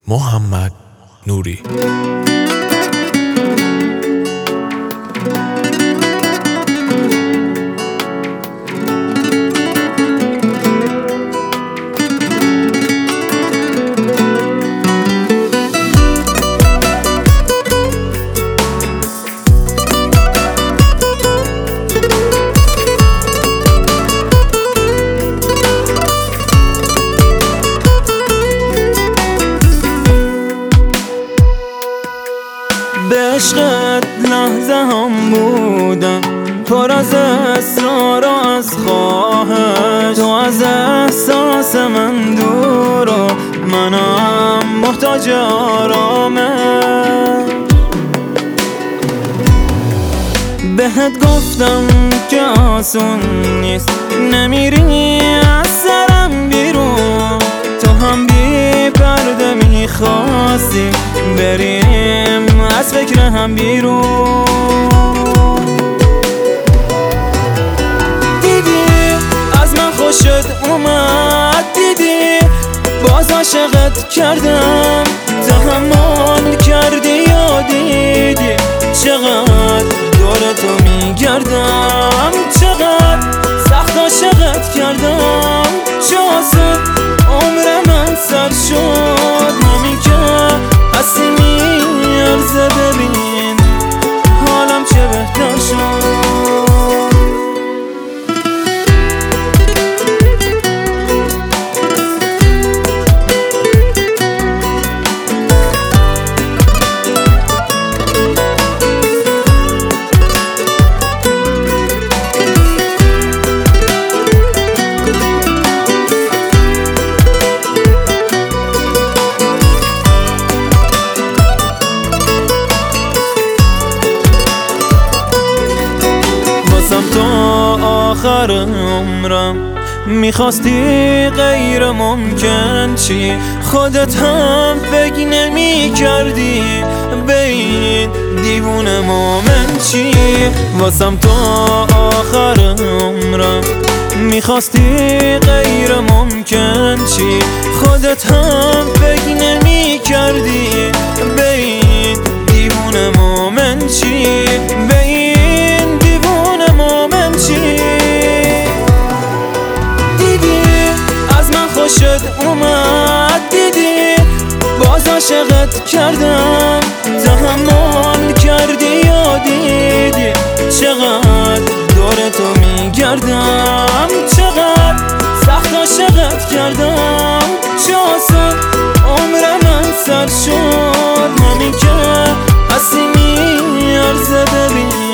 محمد نوری. به عشقت لحظه هم بودم، پر از اصرار و از خواهش. تو از احساس من دور و منم محتاج آرامش. بهت گفتم که آسون نیست، نمیری از سرم بیرون. تو هم بی پرده میخواستی بریم از فکر هم بیرون. دیدی از من خوشت اومد، دیدی باز عاشقت کردم. تحمل کردی یا دیدی چقدر دور تو میگردم، چقدر سخت عاشقت کردم. چه آسون عمر من سر شد، همین که هستی میارزه. ببین حالم چه بهتر شد. تو آخر عمرم میخواستی غیر ممکن چی، خودت هم فکر نمی کردی به این دیوونه مومن چی. واسم تو آخر عمرم میخواستی غیر ممکن چی، خودت هم فکر نمی کردی به این دیوونه مومن چی. به این دیوونه مومن چی. دیدی از من خوشت اومد، دیدی باز عاشقت کردم. تحمل کردی یا دیدی چقدر دور تو میگردم، چقدر سخت عاشقت کردم. چه آسون عمر من سر شد، همین که هستی میارزه. ببین